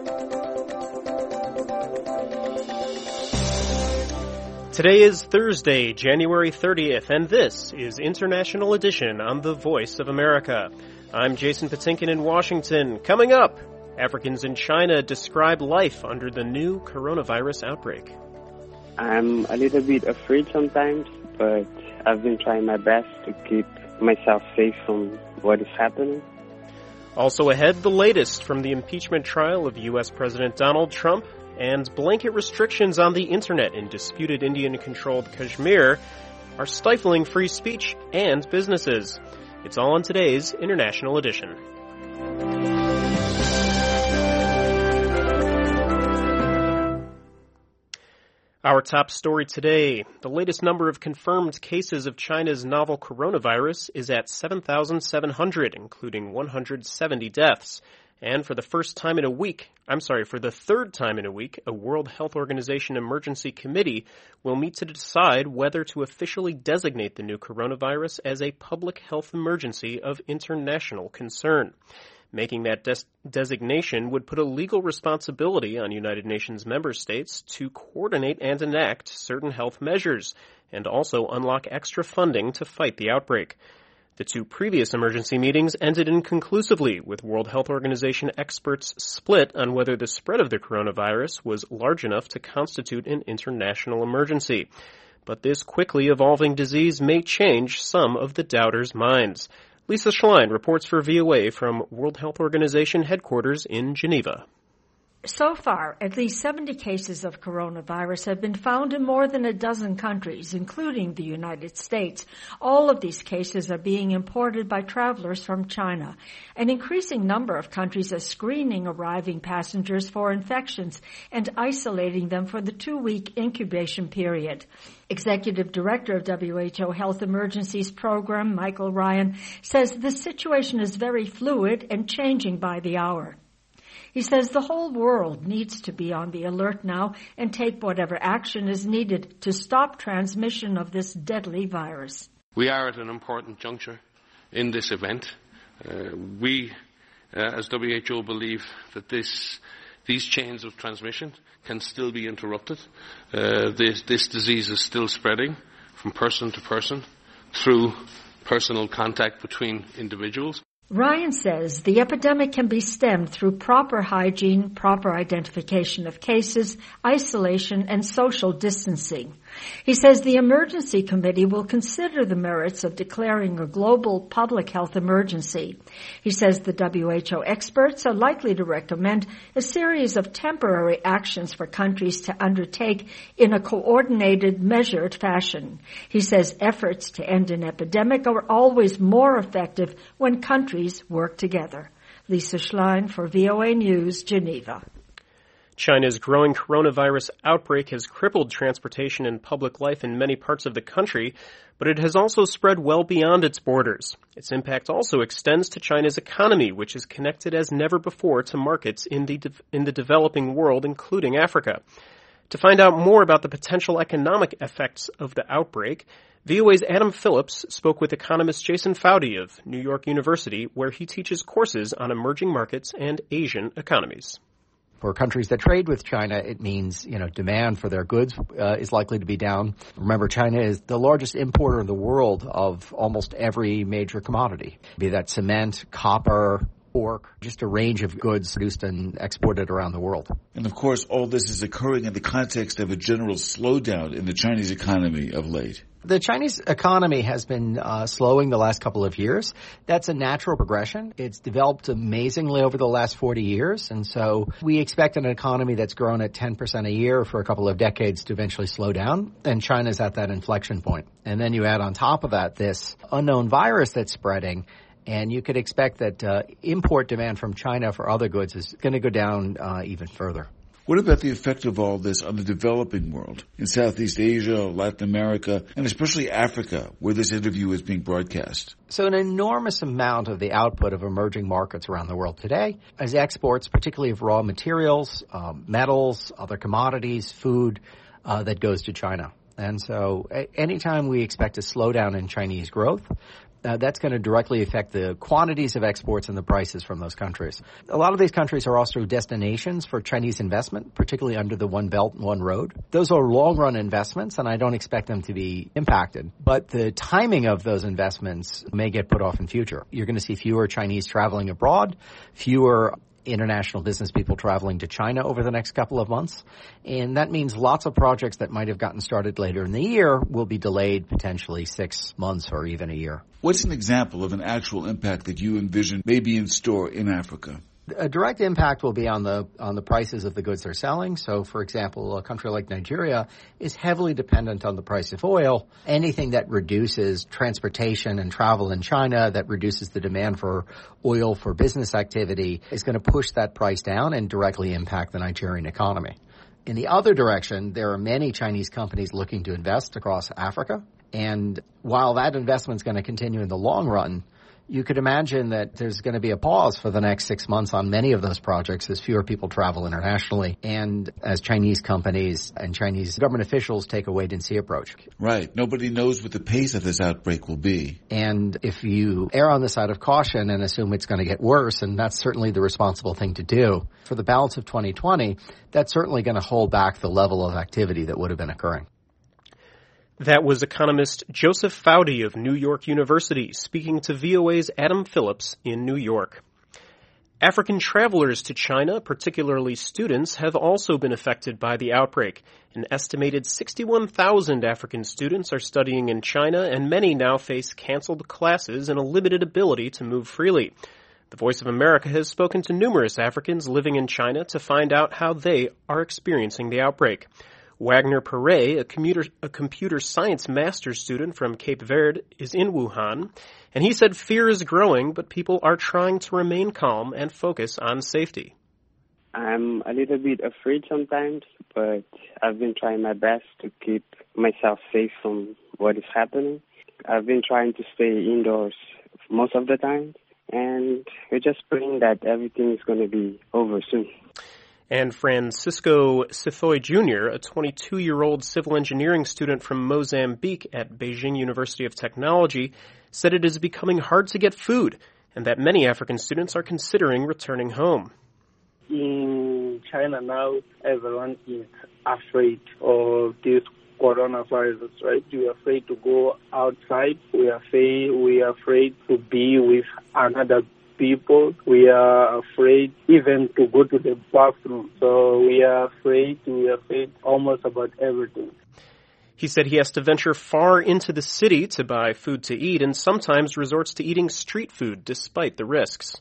Today is Thursday, January 30th, and this is International Edition on The Voice of America. I'm Jason Patinkin in Washington. Coming up, Africans in China describe life under the new coronavirus outbreak. I'm a little bit afraid sometimes, but I've been trying my best to keep myself safe from what is happening. Also ahead, the latest from the impeachment trial of U.S. President Donald Trump, and blanket restrictions on the internet in disputed Indian-controlled Kashmir are stifling free speech and businesses. It's all on today's International Edition. Our top story today, the latest number of confirmed cases of China's novel coronavirus is at 7,700, including 170 deaths. And for the third time in a week, a World Health Organization emergency committee will meet to decide whether to officially designate the new coronavirus as a public health emergency of international concern. Making that designation would put a legal responsibility on United Nations member states to coordinate and enact certain health measures, and also unlock extra funding to fight the outbreak. The two previous emergency meetings ended inconclusively, with World Health Organization experts split on whether the spread of the coronavirus was large enough to constitute an international emergency. But this quickly evolving disease may change some of the doubters' minds. Lisa Schlein reports for VOA from World Health Organization headquarters in Geneva. So far, at least 70 cases of coronavirus have been found in more than a dozen countries, including the United States. All of these cases are being imported by travelers from China. An increasing number of countries are screening arriving passengers for infections and isolating them for the 2-week incubation period. Executive Director of WHO Health Emergencies Program, Michael Ryan, says the situation is very fluid and changing by the hour. He says the whole world needs to be on the alert now and take whatever action is needed to stop transmission of this deadly virus. We are at an important juncture in this event. We, as WHO, believe that these chains of transmission can still be interrupted. This disease is still spreading from person to person through personal contact between individuals. Ryan says the epidemic can be stemmed through proper hygiene, proper identification of cases, isolation, and social distancing. He says the emergency committee will consider the merits of declaring a global public health emergency. He says the WHO experts are likely to recommend a series of temporary actions for countries to undertake in a coordinated, measured fashion. He says efforts to end an epidemic are always more effective when countries work together. Lisa Schlein for VOA News, Geneva. China's growing coronavirus outbreak has crippled transportation and public life in many parts of the country, but it has also spread well beyond its borders. Its impact also extends to China's economy, which is connected as never before to markets in the developing world, including Africa. To find out more about the potential economic effects of the outbreak, VOA's Adam Phillips spoke with economist Jason Foudy of New York University, where he teaches courses on emerging markets and Asian economies. For countries that trade with China, it means, demand for their goods is likely to be down. Remember, China is the largest importer in the world of almost every major commodity, be that cement, copper, pork, just a range of goods produced and exported around the world. And of course, all this is occurring in the context of a general slowdown in the Chinese economy of late. The Chinese economy has been slowing the last couple of years. That's a natural progression. It's developed amazingly over the last 40 years. And so we expect an economy that's grown at 10% a year for a couple of decades to eventually slow down. And China's at that inflection point. And then you add on top of that this unknown virus that's spreading. And you could expect that import demand from China for other goods is going to go down even further. What about the effect of all this on the developing world, in Southeast Asia, Latin America, and especially Africa, where this interview is being broadcast? So an enormous amount of the output of emerging markets around the world today is exports, particularly of raw materials, metals, other commodities, food, that goes to China. And so anytime we expect a slowdown in Chinese growth, that's going to directly affect the quantities of exports and the prices from those countries. A lot of these countries are also destinations for Chinese investment, particularly under the One Belt, One Road. Those are long-run investments, and I don't expect them to be impacted. But the timing of those investments may get put off in future. You're going to see fewer Chinese traveling abroad, fewer international business people traveling to China over the next couple of months. And that means lots of projects that might have gotten started later in the year will be delayed potentially 6 months or even a year. What's an example of an actual impact that you envision may be in store in Africa? A direct impact will be on the prices of the goods they're selling. So, for example, a country like Nigeria is heavily dependent on the price of oil. Anything that reduces transportation and travel in China, that reduces the demand for oil for business activity, is going to push that price down and directly impact the Nigerian economy. In the other direction, there are many Chinese companies looking to invest across Africa. And while that investment is going to continue in the long run, you could imagine that there's going to be a pause for the next 6 months on many of those projects as fewer people travel internationally and as Chinese companies and Chinese government officials take a wait-and-see approach. Right. Nobody knows what the pace of this outbreak will be. And if you err on the side of caution and assume it's going to get worse, and that's certainly the responsible thing to do, for the balance of 2020, that's certainly going to hold back the level of activity that would have been occurring. That was economist Joseph Foudy of New York University speaking to VOA's Adam Phillips in New York. African travelers to China, particularly students, have also been affected by the outbreak. An estimated 61,000 African students are studying in China, and many now face canceled classes and a limited ability to move freely. The Voice of America has spoken to numerous Africans living in China to find out how they are experiencing the outbreak. Wagner Pere, a computer science master's student from Cape Verde, is in Wuhan, and he said fear is growing, but people are trying to remain calm and focus on safety. I'm a little bit afraid sometimes, but I've been trying my best to keep myself safe from what is happening. I've been trying to stay indoors most of the time, and we're just praying that everything is going to be over soon. And Francisco Sithoy Jr., a 22-year-old civil engineering student from Mozambique at Beijing University of Technology, said it is becoming hard to get food and that many African students are considering returning home. In China now, everyone is afraid of this coronavirus, right? We are afraid to go outside. We are afraid to be with another people. We are afraid even to go to the bathroom. So we are afraid almost about everything. He said he has to venture far into the city to buy food to eat and sometimes resorts to eating street food despite the risks.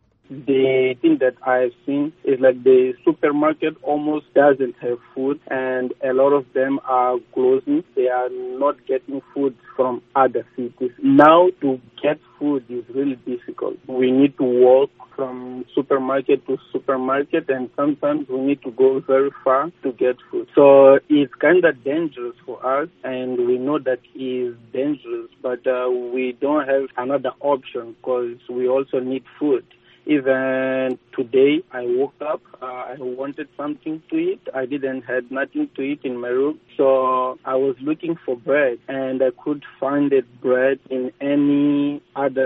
The thing that I've seen is like the supermarket almost doesn't have food, and a lot of them are closing. They are not getting food from other cities. Now to get food is really difficult. We need to walk from supermarket to supermarket, and sometimes we need to go very far to get food. So it's kind of dangerous for us, and we know that it is dangerous, but we don't have another option because we also need food. Even today, I woke up, I wanted something to eat. I didn't have nothing to eat in my room. So I was looking for bread, and I could find that bread in any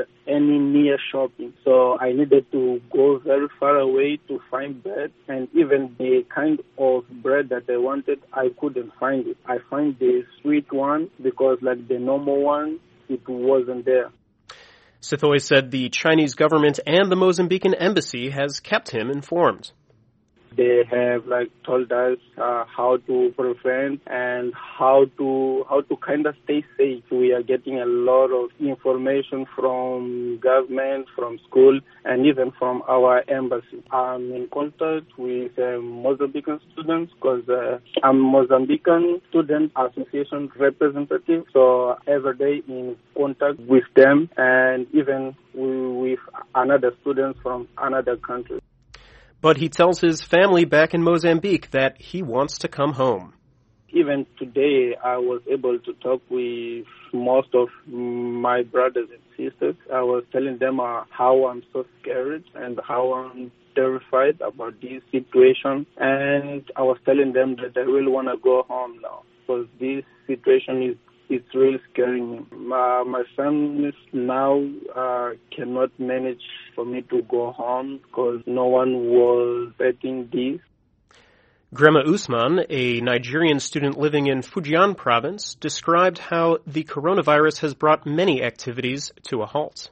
near shopping. So I needed to go very far away to find bread. And even the kind of bread that I wanted, I couldn't find it. I find the sweet one because like the normal one, it wasn't there. Sithoy said the Chinese government and the Mozambican embassy has kept him informed. They have told us how to prevent and how to kind of stay safe. We are getting a lot of information from government, from school, and even from our embassy. I'm in contact with Mozambican students because I'm Mozambican Student Association representative. So every day in contact with them and even with another students from another country. But he tells his family back in Mozambique that he wants to come home. Even today, I was able to talk with most of my brothers and sisters. I was telling them how I'm so scared and how I'm terrified about this situation. And I was telling them that I really want to go home now because this situation it's really scaring me. My family now cannot manage for me to go home because no one was betting this. Grema Usman, a Nigerian student living in Fujian province, described how the coronavirus has brought many activities to a halt.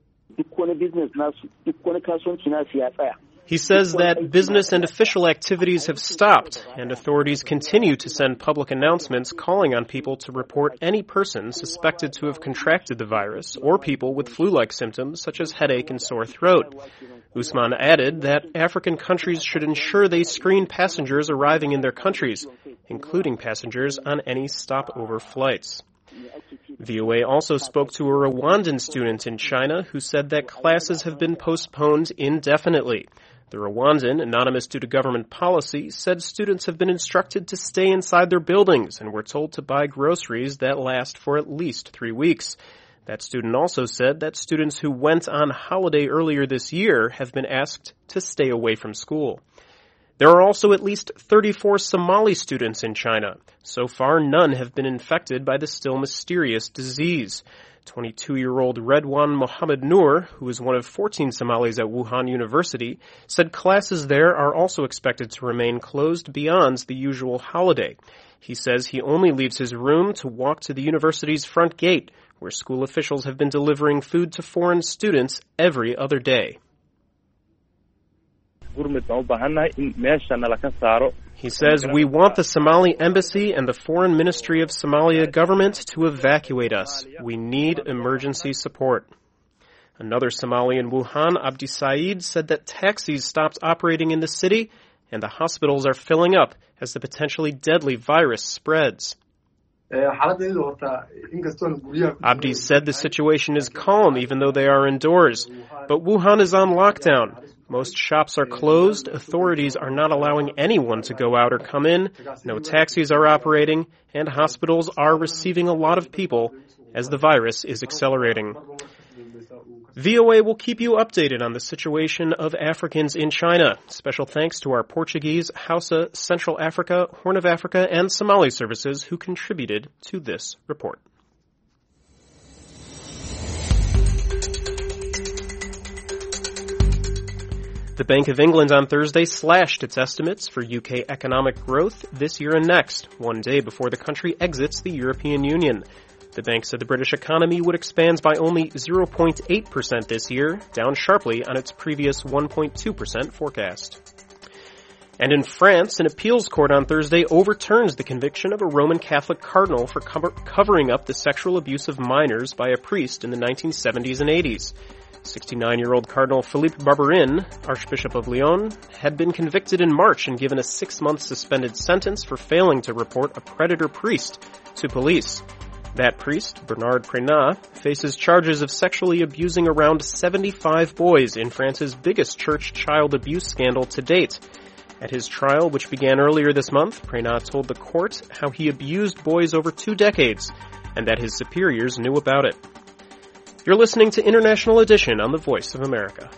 He says that business and official activities have stopped, and authorities continue to send public announcements calling on people to report any person suspected to have contracted the virus or people with flu-like symptoms such as headache and sore throat. Usman added that African countries should ensure they screen passengers arriving in their countries, including passengers on any stopover flights. VOA also spoke to a Rwandan student in China who said that classes have been postponed indefinitely. The Rwandan, anonymous due to government policy, said students have been instructed to stay inside their buildings and were told to buy groceries that last for at least 3 weeks. That student also said that students who went on holiday earlier this year have been asked to stay away from school. There are also at least 34 Somali students in China. So far, none have been infected by the still mysterious disease. 22-year-old Redwan Mohammed Noor, who is one of 14 Somalis at Wuhan University, said classes there are also expected to remain closed beyond the usual holiday. He says he only leaves his room to walk to the university's front gate, where school officials have been delivering food to foreign students every other day. He says, "We want the Somali embassy and the Foreign Ministry of Somalia government to evacuate us. We need emergency support." Another Somali in Wuhan, Abdi Said, said that taxis stopped operating in the city and the hospitals are filling up as the potentially deadly virus spreads. Abdi said the situation is calm even though they are indoors, but Wuhan is on lockdown. Most shops are closed, authorities are not allowing anyone to go out or come in, no taxis are operating, and hospitals are receiving a lot of people as the virus is accelerating. VOA will keep you updated on the situation of Africans in China. Special thanks to our Portuguese, Hausa, Central Africa, Horn of Africa, and Somali services who contributed to this report. The Bank of England on Thursday slashed its estimates for UK economic growth this year and next, one day before the country exits the European Union. The bank said the British economy would expand by only 0.8% this year, down sharply on its previous 1.2% forecast. And in France, an appeals court on Thursday overturns the conviction of a Roman Catholic cardinal for covering up the sexual abuse of minors by a priest in the 1970s and 80s. 69-year-old Cardinal Philippe Barbarin, Archbishop of Lyon, had been convicted in March and given a 6-month suspended sentence for failing to report a predator priest to police. That priest, Bernard Prenat, faces charges of sexually abusing around 75 boys in France's biggest church child abuse scandal to date. At his trial, which began earlier this month, Prenat told the court how he abused boys over 2 decades and that his superiors knew about it. You're listening to International Edition on the Voice of America.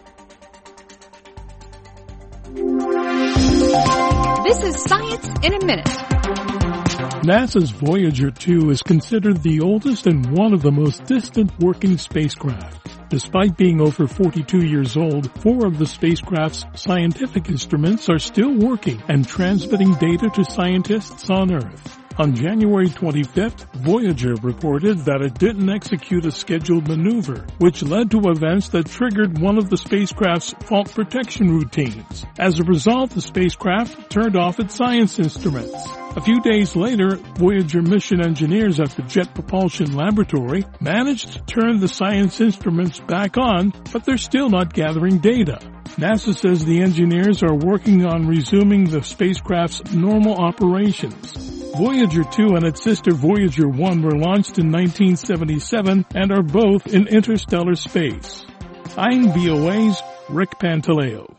This is Science in a Minute. NASA's Voyager 2 is considered the oldest and one of the most distant working spacecraft. Despite being over 42 years old, 4 of the spacecraft's scientific instruments are still working and transmitting data to scientists on Earth. On January 25th, Voyager reported that it didn't execute a scheduled maneuver, which led to events that triggered one of the spacecraft's fault protection routines. As a result, the spacecraft turned off its science instruments. A few days later, Voyager mission engineers at the Jet Propulsion Laboratory managed to turn the science instruments back on, but they're still not gathering data. NASA says the engineers are working on resuming the spacecraft's normal operations. Voyager 2 and its sister Voyager 1 were launched in 1977 and are both in interstellar space. I'm VOA's Rick Pantaleo.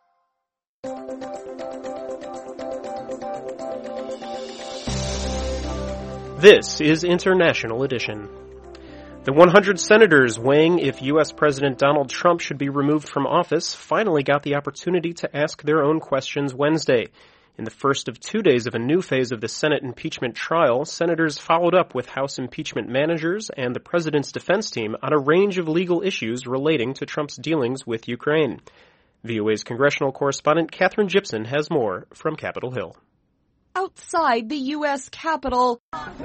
This is International Edition. The 100 senators weighing if U.S. President Donald Trump should be removed from office finally got the opportunity to ask their own questions Wednesday. In the first of 2 days of a new phase of the Senate impeachment trial, senators followed up with House impeachment managers and the president's defense team on a range of legal issues relating to Trump's dealings with Ukraine. VOA's congressional correspondent Katherine Gibson has more from Capitol Hill. Outside the U.S. Capitol,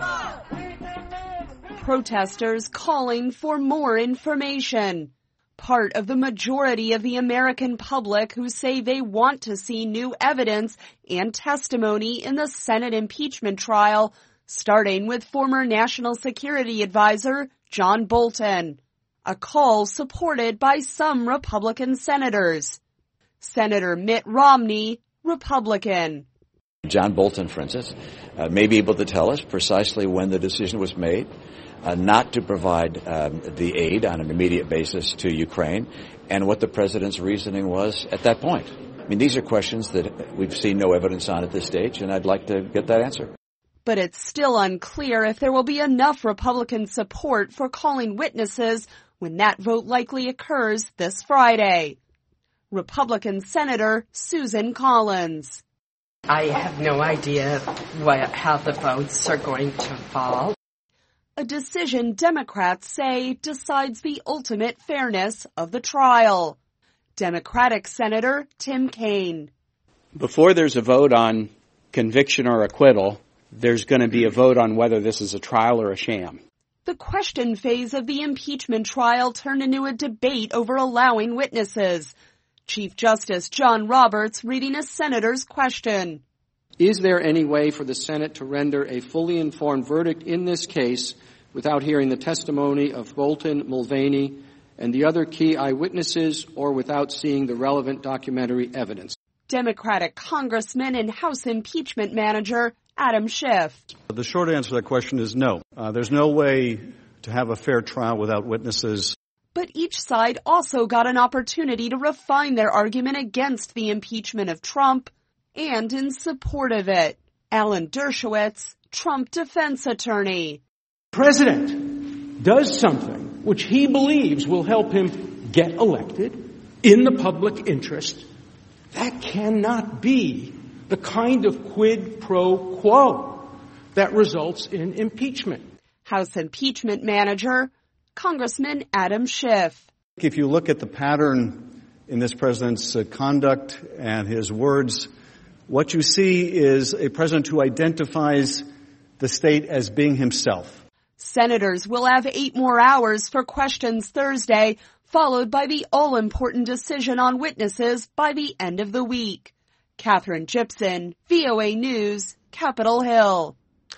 protesters calling for more information. Part of the majority of the American public who say they want to see new evidence and testimony in the Senate impeachment trial, starting with former National Security Advisor John Bolton. A call supported by some Republican senators. Senator Mitt Romney, Republican. John Bolton, for instance, may be able to tell us precisely when the decision was made not to provide the aid on an immediate basis to Ukraine and what the president's reasoning was at that point. I mean, these are questions that we've seen no evidence on at this stage, and I'd like to get that answer. But it's still unclear if there will be enough Republican support for calling witnesses when that vote likely occurs this Friday. Republican Senator Susan Collins. I have no idea how the votes are going to fall. A decision Democrats say decides the ultimate fairness of the trial. Democratic Senator Tim Kaine. Before there's a vote on conviction or acquittal, there's going to be a vote on whether this is a trial or a sham. The question phase of the impeachment trial turned into a debate over allowing witnesses. Chief Justice John Roberts reading a senator's question. Is there any way for the Senate to render a fully informed verdict in this case without hearing the testimony of Bolton, Mulvaney, and the other key eyewitnesses, or without seeing the relevant documentary evidence? Democratic Congressman and House impeachment manager Adam Schiff. The short answer to that question is no. There's no way to have a fair trial without witnesses. But each side also got an opportunity to refine their argument against the impeachment of Trump and in support of it. Alan Dershowitz, Trump defense attorney. The president does something which he believes will help him get elected in the public interest. That cannot be the kind of quid pro quo that results in impeachment. House impeachment manager Congressman Adam Schiff. If you look at the pattern in this president's conduct and his words, what you see is a president who identifies the state as being himself. Senators will have 8 more hours for questions Thursday, followed by the all-important decision on witnesses by the end of the week. Katherine Gibson, VOA News, Capitol Hill.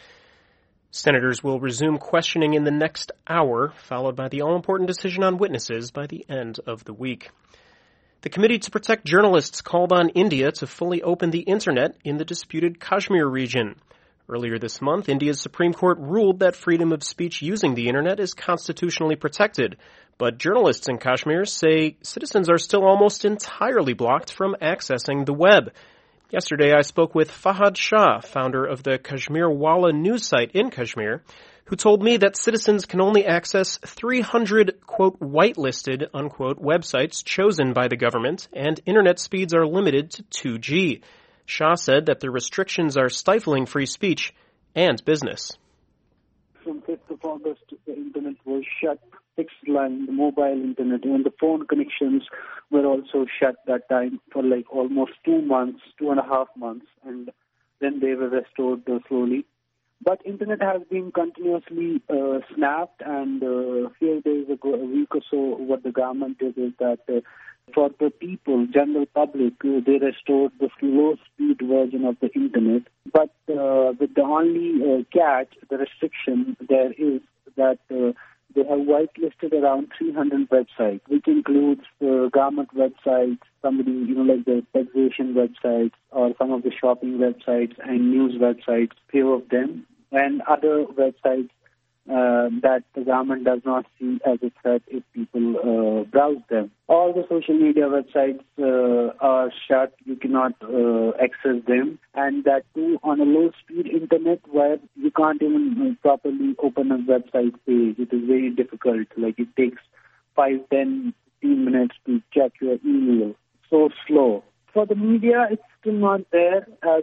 Senators will resume questioning in the next hour, followed by the all-important decision on witnesses by the end of the week. The Committee to Protect Journalists called on India to fully open the Internet in the disputed Kashmir region. Earlier this month, India's Supreme Court ruled that freedom of speech using the Internet is constitutionally protected. But journalists in Kashmir say citizens are still almost entirely blocked from accessing the web. Yesterday, I spoke with Fahad Shah, founder of the Kashmir Wala news site in Kashmir, who told me that citizens can only access 300, quote, whitelisted, unquote, websites chosen by the government, and internet speeds are limited to 2G. Shah said that the restrictions are stifling free speech and business. From 5th of August, the internet was shut, fixed line, the mobile internet, and the phone connections were also shut that time for like almost 2 months, 2.5 months, and then they were restored slowly. But internet has been continuously snapped, and a few days ago, a week or so, what the government did is that for the people, general public, they restored the low-speed version of the internet. But with the only catch, the restriction there is that they have whitelisted around 300 websites, which includes government websites, somebody, like the taxation websites, or some of the shopping websites and news websites, few of them, and other websites that the government does not see as a threat if people browse them. All the social media websites are shut. You cannot access them. And that too on a low-speed internet where you can't even properly open a website page. It is very difficult. Like it takes 5, 10, 15 minutes to check your email. So slow. For the media, it's still not there, as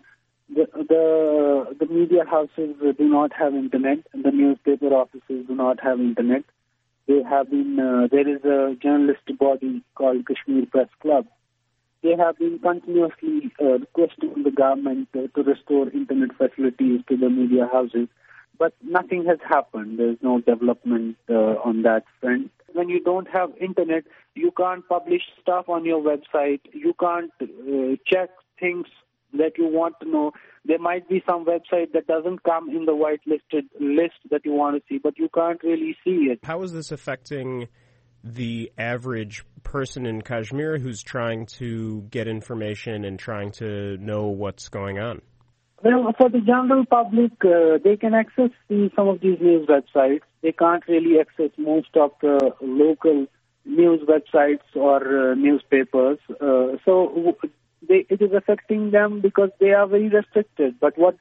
the media houses do not have internet, and the newspaper offices do not have internet. They have been there is a journalist body called Kashmir Press Club. They have been continuously requesting the government to restore internet facilities to the media houses, but nothing has happened. There's no development on that front. When you don't have internet, you can't publish stuff on your website. You can't check things that you want to know. There might be some website that doesn't come in the whitelisted list that you want to see, but you can't really see it. How is this affecting the average person in Kashmir who's trying to get information and trying to know what's going on? Well, for the general public, they can access some of these news websites. They can't really access most of the local news websites or newspapers. It is affecting them because they are very restricted. But what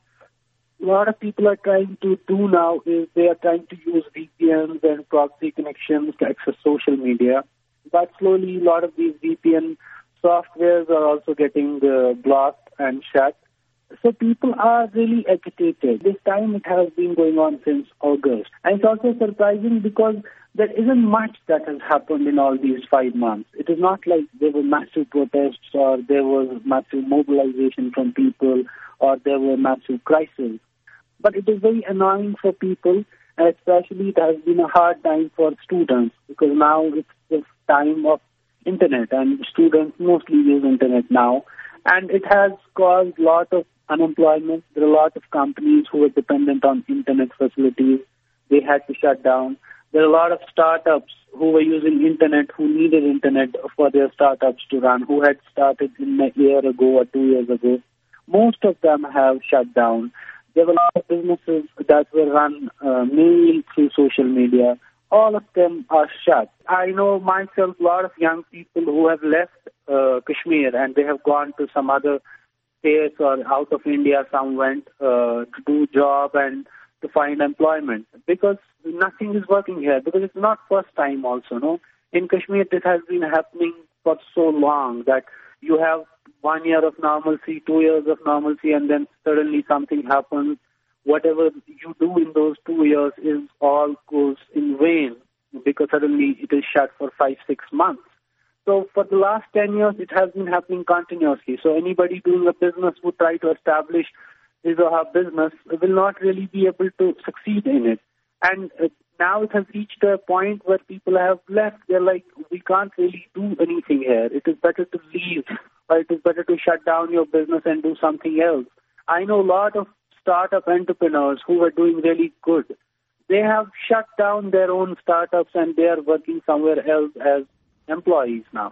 a lot of people are trying to do now is they are trying to use VPNs and proxy connections to access social media. But slowly, a lot of these VPN softwares are also getting blocked and shut. So people are really agitated. This time it has been going on since August. And it's also surprising because there isn't much that has happened in all these 5 months. It is not like there were massive protests or there was massive mobilization from people or there were massive crises. But it is very annoying for people, and especially it has been a hard time for students because now it's the time of internet and students mostly use internet now. And it has caused a lot of unemployment. There are a lot of companies who are dependent on internet facilities. They had to shut down. There are a lot of startups who were using internet, who needed internet for their startups to run, who had started a year ago or 2 years ago. Most of them have shut down. There were a lot of businesses that were run mainly through social media. All of them are shut. I know myself a lot of young people who have left Kashmir and they have gone to some other states or out of India. Some went to do job and to find employment because nothing is working here. Because it's not first time also, no? In Kashmir, this has been happening for so long that you have 1 year of normalcy, 2 years of normalcy, and then suddenly something happens. Whatever you do in those 2 years is all goes in vain because suddenly it is shut for 5-6 months. So for the last 10 years, it has been happening continuously. So anybody doing a business who try to establish his or her business will not really be able to succeed in it. And now it has reached a point where people have left. They're like, we can't really do anything here. It is better to leave, or it is better to shut down your business and do something else. I know a lot of startup entrepreneurs who were doing really good. They have shut down their own startups and they are working somewhere else as employees now.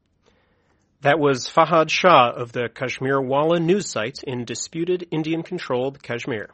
That was Fahad Shah of the Kashmir Wala news site in disputed Indian-controlled Kashmir.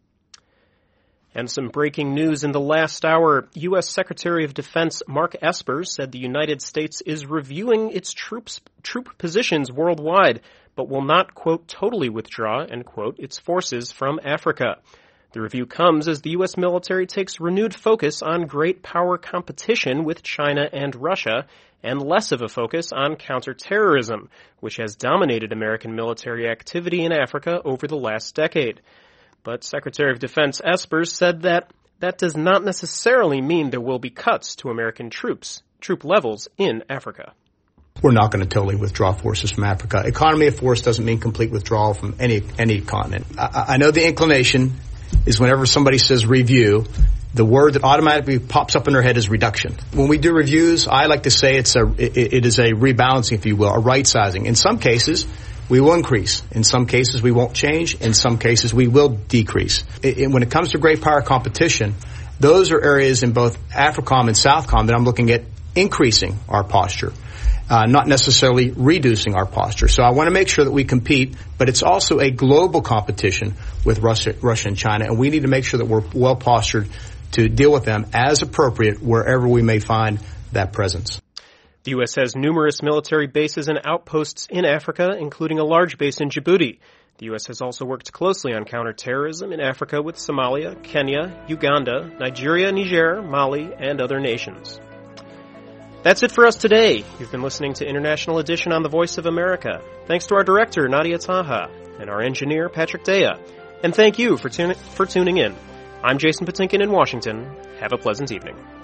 And some breaking news in the last hour. U.S. Secretary of Defense Mark Esper said the United States is reviewing its troop positions worldwide, but will not, quote, totally withdraw, end quote, its forces from Africa. The review comes as the U.S. military takes renewed focus on great power competition with China and Russia, and less of a focus on counterterrorism, which has dominated American military activity in Africa over the last decade. But Secretary of Defense Esper said that does not necessarily mean there will be cuts to American troop levels in Africa. We're not going to totally withdraw forces from Africa. Economy of force doesn't mean complete withdrawal from any continent. I know the inclination is whenever somebody says review, the word that automatically pops up in their head is reduction. When we do reviews, I like to say it is a rebalancing, if you will, a right sizing. In some cases, we will increase. In some cases, we won't change. In some cases, we will decrease. When it comes to great power competition, those are areas in both AFRICOM and SOUTHCOM that I'm looking at increasing our posture, not necessarily reducing our posture. So I want to make sure that we compete, but it's also a global competition with Russia and China, and we need to make sure that we're well postured to deal with them as appropriate wherever we may find that presence. The U.S. has numerous military bases and outposts in Africa, including a large base in Djibouti. The U.S. has also worked closely on counterterrorism in Africa with Somalia, Kenya, Uganda, Nigeria, Niger, Mali, and other nations. That's it for us today. You've been listening to International Edition on the Voice of America. Thanks to our director, Nadia Taha, and our engineer, Patrick Dea. And thank you for tuning in. I'm Jason Patinkin in Washington. Have a pleasant evening.